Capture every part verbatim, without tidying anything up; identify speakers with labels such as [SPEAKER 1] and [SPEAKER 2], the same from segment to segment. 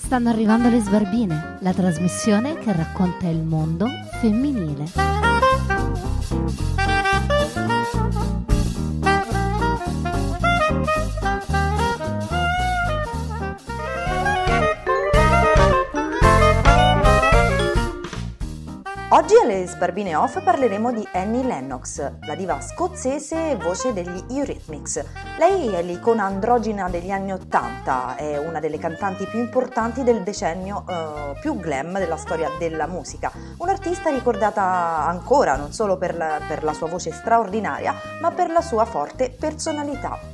[SPEAKER 1] Stanno arrivando le Sbarbine, la trasmissione che racconta il mondo femminile.
[SPEAKER 2] Oggi alle Sbarbine Off parleremo di Annie Lennox, la diva scozzese voce degli Eurythmics. Lei è l'icona androgina degli anni Ottanta, è una delle cantanti più importanti del decennio eh, più glam della storia della musica. Un'artista ricordata ancora non solo per la, per la sua voce straordinaria, ma per la sua forte personalità.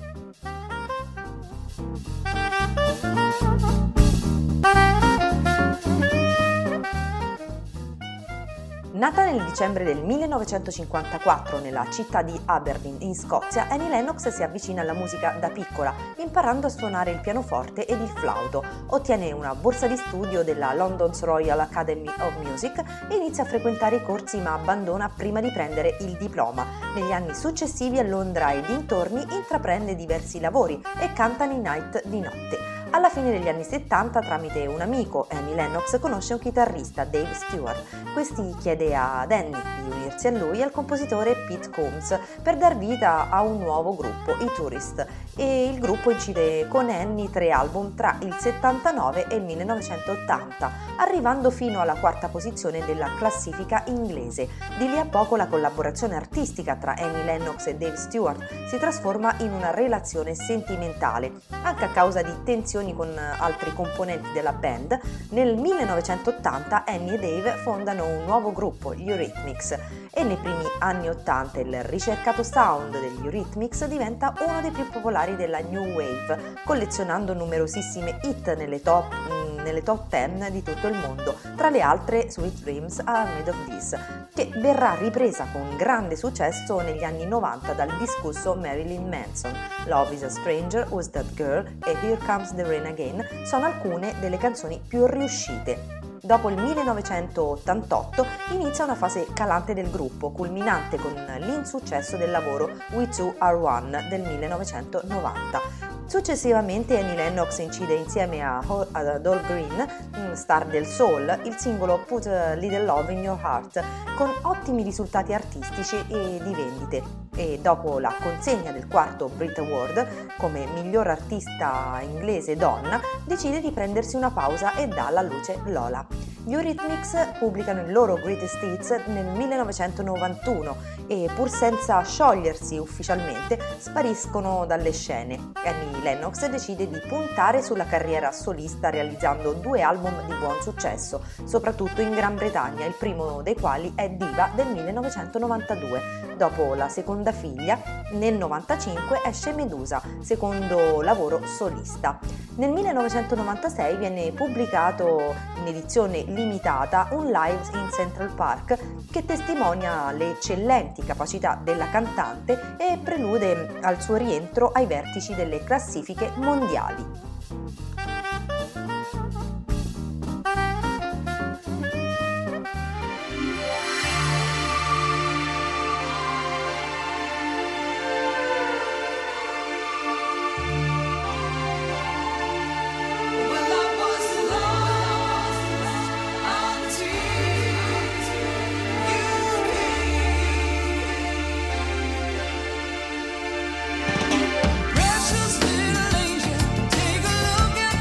[SPEAKER 2] Nata nel dicembre del millenovecentocinquantaquattro nella città di Aberdeen in Scozia, Annie Lennox si avvicina alla musica da piccola, imparando a suonare il pianoforte ed il flauto. Ottiene una borsa di studio della London's Royal Academy of Music e inizia a frequentare i corsi, ma abbandona prima di prendere il diploma. Negli anni successivi a Londra e dintorni intraprende diversi lavori e canta nei night di notte. Alla fine degli anni settanta, tramite un amico, Annie Lennox conosce un chitarrista, Dave Stewart. Questi chiede ad Annie di unirsi a lui e al compositore Pete Combs per dar vita a un nuovo gruppo, i Tourist, e il gruppo incide con Annie tre album tra il settantanove e il millenovecentottanta, arrivando fino alla quarta posizione della classifica inglese. Di lì a poco la collaborazione artistica tra Annie Lennox e Dave Stewart si trasforma in una relazione sentimentale, anche a causa di tensioni con altri componenti della band. Nel millenovecentottanta Annie e Dave fondano un nuovo gruppo, gli Eurythmics, e nei primi anni ottanta il ricercato sound degli Eurythmics diventa uno dei più popolari della New Wave, collezionando numerosissime hit nelle top, nelle top dieci di tutto il mondo, tra le altre Sweet Dreams Are Made of This, che verrà ripresa con grande successo negli anni novanta dal discusso Marilyn Manson. Love is a Stranger, Who's That Girl e Here Comes the Rain Again sono alcune delle canzoni più riuscite. Dopo il millenovecentottantotto inizia una fase calante del gruppo, culminante con l'insuccesso del lavoro We Two Are One del millenovecentonovanta. Successivamente Annie Lennox incide insieme a Al Green, star del soul, il singolo Put a Little Love in Your Heart, con ottimi risultati artistici e di vendite. E dopo la consegna del quarto Brit Award come miglior artista inglese donna, decide di prendersi una pausa e dà alla luce Lola. Gli Eurythmics pubblicano il loro Greatest Hits nel millenovecentonovantuno e, pur senza sciogliersi ufficialmente, spariscono dalle scene. Annie Lennox decide di puntare sulla carriera solista realizzando due album di buon successo, soprattutto in Gran Bretagna, il primo dei quali è Diva del millenovecentonovantadue. Dopo la seconda figlia, nel novantacinque esce Medusa, secondo lavoro solista. Nel millenovecentonovantasei viene pubblicato in edizione limitata un live in Central Park che testimonia le eccellenti capacità della cantante e prelude al suo rientro ai vertici delle classifiche mondiali.
[SPEAKER 3] Precious little angel, take a look at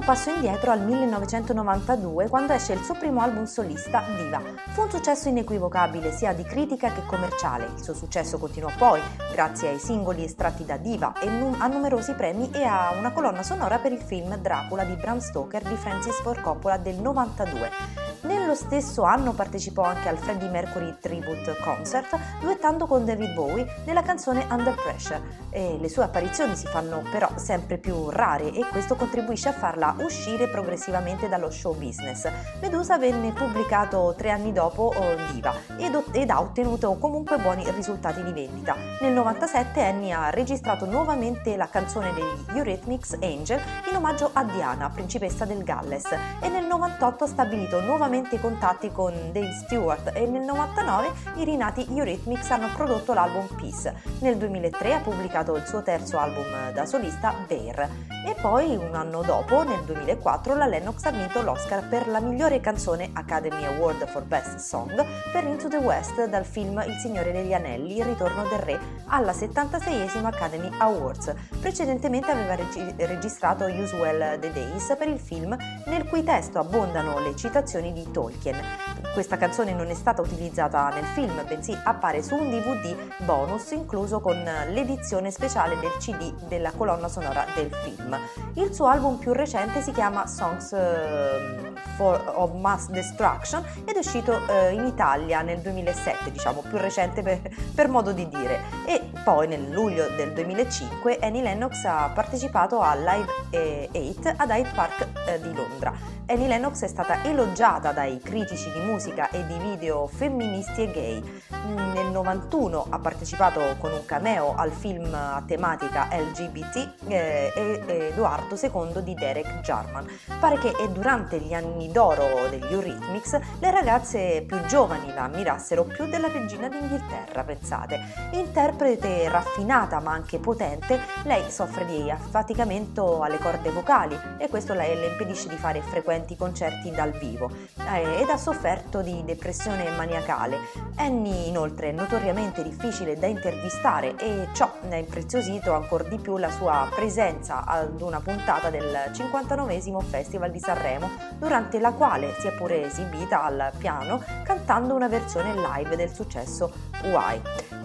[SPEAKER 2] passo indietro al millenovecentonovantadue, quando esce il suo primo album solista, Diva. Fu un successo inequivocabile sia di critica che commerciale. Il suo successo continuò poi grazie ai singoli estratti da Diva e a numerosi premi e a una colonna sonora per il film Dracula di Bram Stoker di Francis Ford Coppola del novantadue. Nello stesso anno partecipò anche al Freddie Mercury Tribute Concert, duettando con David Bowie nella canzone Under Pressure. E le sue apparizioni si fanno però sempre più rare e questo contribuisce a farla uscire progressivamente dallo show business. Medusa venne pubblicato tre anni dopo Diva ed, ed ha ottenuto comunque buoni risultati di vendita. Nel novantasette Annie ha registrato nuovamente la canzone degli Eurythmics Angel in omaggio a Diana, principessa del Galles, e nel novantotto ha stabilito nuovamente contatti con Dave Stewart e nel novantanove i rinati Eurythmics hanno prodotto l'album Peace. Nel duemilatré ha pubblicato il suo terzo album da solista, Bear, e poi un anno dopo, nel duemilaquattro, la Lennox ha vinto l'Oscar per la migliore canzone Academy Award for Best Song per Into the West dal film Il Signore degli Anelli, Il ritorno del re, alla settantaseiesima Academy Awards. Precedentemente aveva reg- registrato Usual the Days per il film, nel cui testo abbondano le citazioni di Tolkien. Questa canzone non è stata utilizzata nel film, bensì appare su un D V D bonus incluso con l'edizione speciale del C D della colonna sonora del film. Il suo album più recente si chiama Songs uh, for, of Mass Destruction ed è uscito uh, in Italia nel duemilasette, diciamo più recente per, per modo di dire. E poi nel luglio del duemilacinque Annie Lennox ha partecipato a Live otto ad Hyde Park uh, di Londra. Annie Lennox è stata elogiata dai critici di musica e di video femministi e gay. Nel novantuno ha partecipato con un cameo al film a tematica L G B T eh, Edoardo secondo di Derek Jarman. Pare che durante gli anni d'oro degli Eurythmics le ragazze più giovani la ammirassero più della regina d'Inghilterra, pensate. Interprete raffinata ma anche potente, lei soffre di affaticamento alle corde vocali e questo le impedisce di fare frequenti concerti dal vivo eh, ed ha sofferto di depressione maniacale. Annie inoltre è notoriamente difficile da intervistare e ciò ne ha impreziosito ancor di più la sua presenza ad una puntata del cinquantanovesimo Festival di Sanremo, durante la quale si è pure esibita al piano cantando una versione live del successo Why.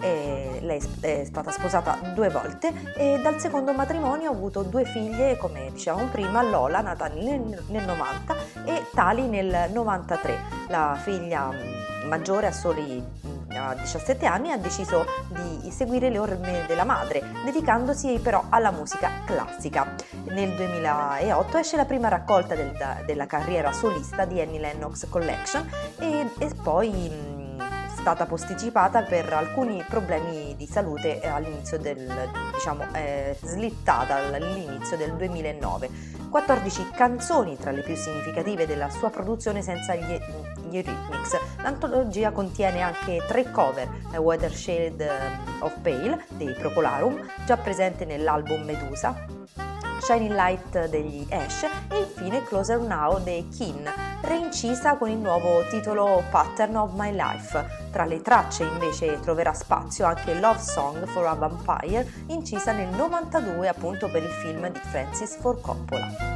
[SPEAKER 2] E lei è stata sposata due volte e dal secondo matrimonio ha avuto due figlie, come dicevamo prima, Lola nata nel, nel novanta e Tali nel novantatré. La figlia maggiore a soli a diciassette anni ha deciso di seguire le orme della madre, dedicandosi però alla musica classica. Nel duemilaotto esce la prima raccolta del, della carriera solista di Annie Lennox Collection e, e poi è stata posticipata per alcuni problemi di salute all'inizio del, diciamo, è slittata all'inizio del duemilanove. quattordici canzoni tra le più significative della sua produzione senza gli, gli Eurythmics. L'antologia contiene anche tre cover: Weather Shade of Pale dei Procolarum, già presente nell'album Medusa, Shining Light degli Ash e infine Closer Now dei Kin, reincisa con il nuovo titolo Pattern of My Life. Tra le tracce invece troverà spazio anche Love Song for a Vampire, incisa nel novantadue appunto per il film di Francis Ford Coppola.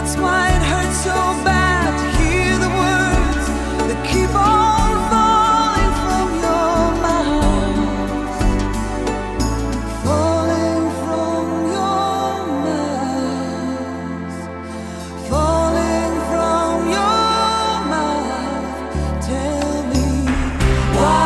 [SPEAKER 3] That's why it hurts so bad to hear the words that keep on falling from your mouth, falling from your mouth, falling from your mouth. Tell me why.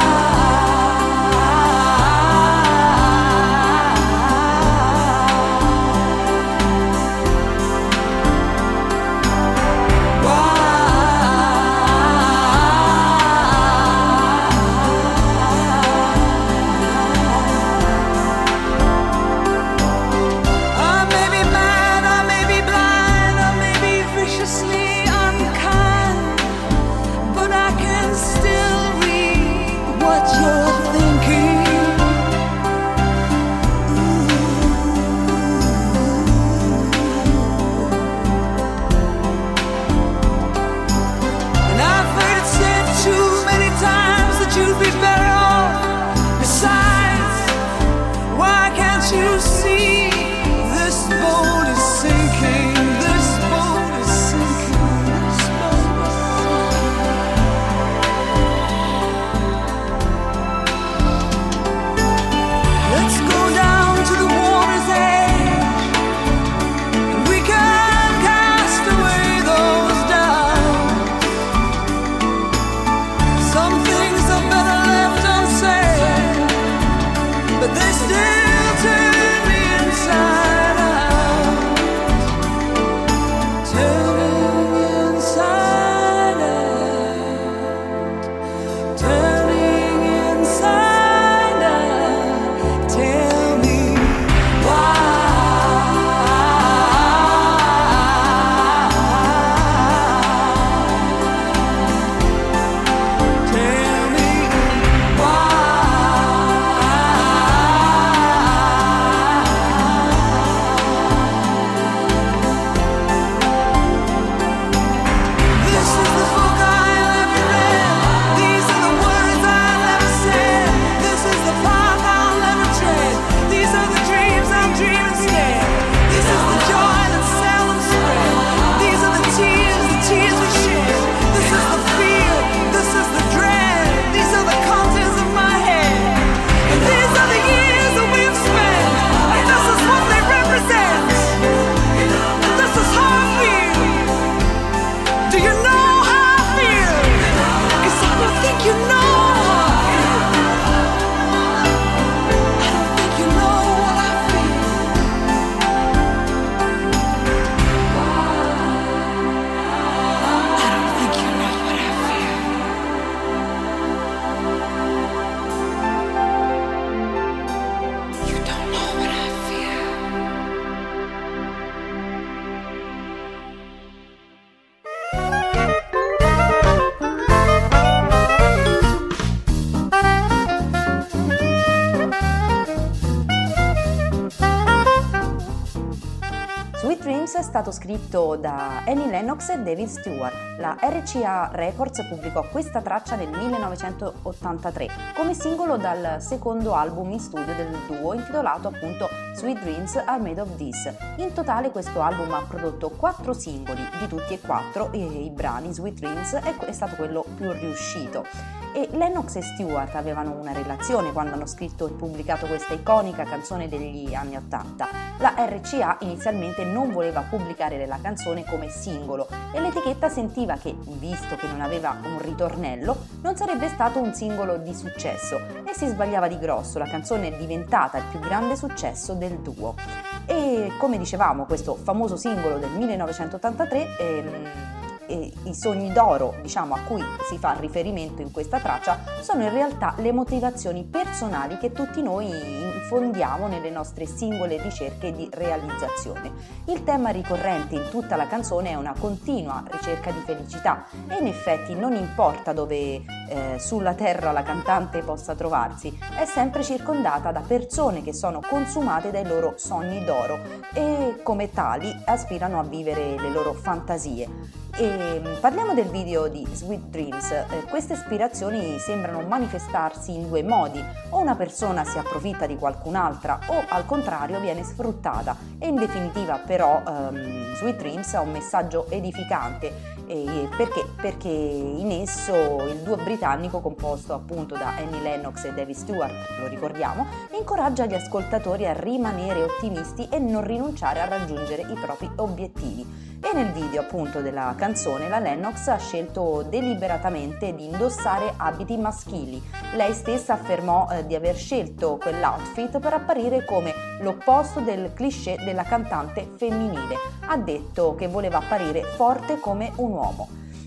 [SPEAKER 2] È stato scritto da Annie Lennox e David Stewart. La R C A Records pubblicò questa traccia nel millenovecentottantatré come singolo dal secondo album in studio del duo, intitolato appunto Sweet Dreams Are Made of This. In totale questo album ha prodotto quattro singoli, di tutti e quattro e i brani Sweet Dreams è, è stato quello più riuscito. E Lennox e Stewart avevano una relazione quando hanno scritto e pubblicato questa iconica canzone degli anni ottanta. La R C A inizialmente non voleva pubblicare la canzone come singolo e l'etichetta sentiva che, visto che non aveva un ritornello, non sarebbe stato un singolo di successo, e si sbagliava di grosso. La canzone è diventata il più grande successo del duo. E come dicevamo, questo famoso singolo del millenovecentottantatré ehm, e i sogni d'oro, diciamo, a cui si fa riferimento in questa traccia, sono in realtà le motivazioni personali che tutti noi infondiamo nelle nostre singole ricerche di realizzazione. Il tema ricorrente in tutta la canzone è una continua ricerca di felicità, e in effetti non importa dove eh, sulla terra la cantante possa trovarsi, è sempre circondata da persone che sono consumate dai loro sogni d'oro, e e come tali aspirano a vivere le loro fantasie. E parliamo del video di Sweet Dreams. Eh, queste ispirazioni sembrano manifestarsi in due modi: o una persona si approfitta di qualcun'altra o al contrario viene sfruttata, e in definitiva però ehm, Sweet Dreams ha un messaggio edificante. E perché? Perché in esso il duo britannico, composto appunto da Annie Lennox e David Stewart, lo ricordiamo, incoraggia gli ascoltatori a rimanere ottimisti e non rinunciare a raggiungere i propri obiettivi. E nel video appunto della canzone la Lennox ha scelto deliberatamente di indossare abiti maschili. Lei stessa affermò eh, di aver scelto quell'outfit per apparire come l'opposto del cliché della cantante femminile. Ha detto che voleva apparire forte come un uomo.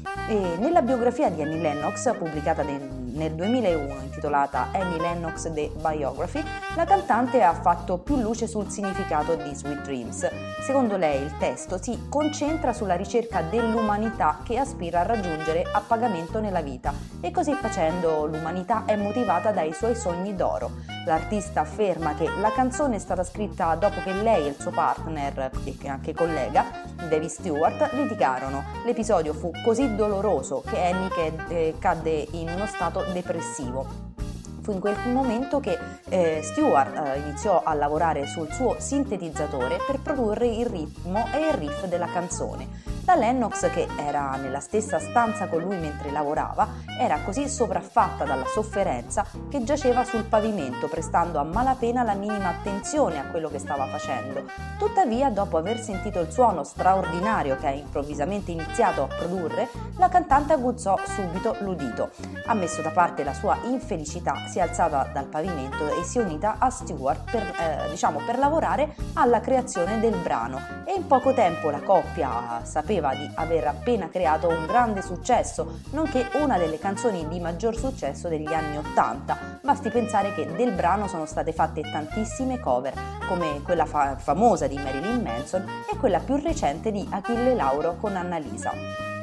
[SPEAKER 2] E nella biografia di Annie Lennox, pubblicata nel, nel duemilauno, intitolata Annie Lennox The Biography, la cantante ha fatto più luce sul significato di Sweet Dreams. Secondo lei il testo si concentra sulla ricerca dell'umanità che aspira a raggiungere appagamento nella vita, e così facendo l'umanità è motivata dai suoi sogni d'oro. L'artista afferma che la canzone è stata scritta dopo che lei e il suo partner, e anche collega, David Stewart, litigarono. L'episodio fu così doloroso che Annie cadde in uno stato depressivo. Fu in quel momento che eh, Stewart eh, iniziò a lavorare sul suo sintetizzatore per produrre il ritmo e il riff della canzone. La Lennox, che era nella stessa stanza con lui mentre lavorava, era così sopraffatta dalla sofferenza che giaceva sul pavimento, prestando a malapena la minima attenzione a quello che stava facendo. Tuttavia, dopo aver sentito il suono straordinario che ha improvvisamente iniziato a produrre, la cantante aguzzò subito l'udito. Ha messo da parte la sua infelicità, si è alzata dal pavimento e si è unita a Stewart per, eh, diciamo, per lavorare alla creazione del brano. E in poco tempo la coppia sapeva di aver appena creato un grande successo, nonché una delle canzoni di maggior successo degli anni ottanta. Basti pensare che del brano sono state fatte tantissime cover, come quella fa- famosa di Marilyn Manson e quella più recente di Achille Lauro con Annalisa.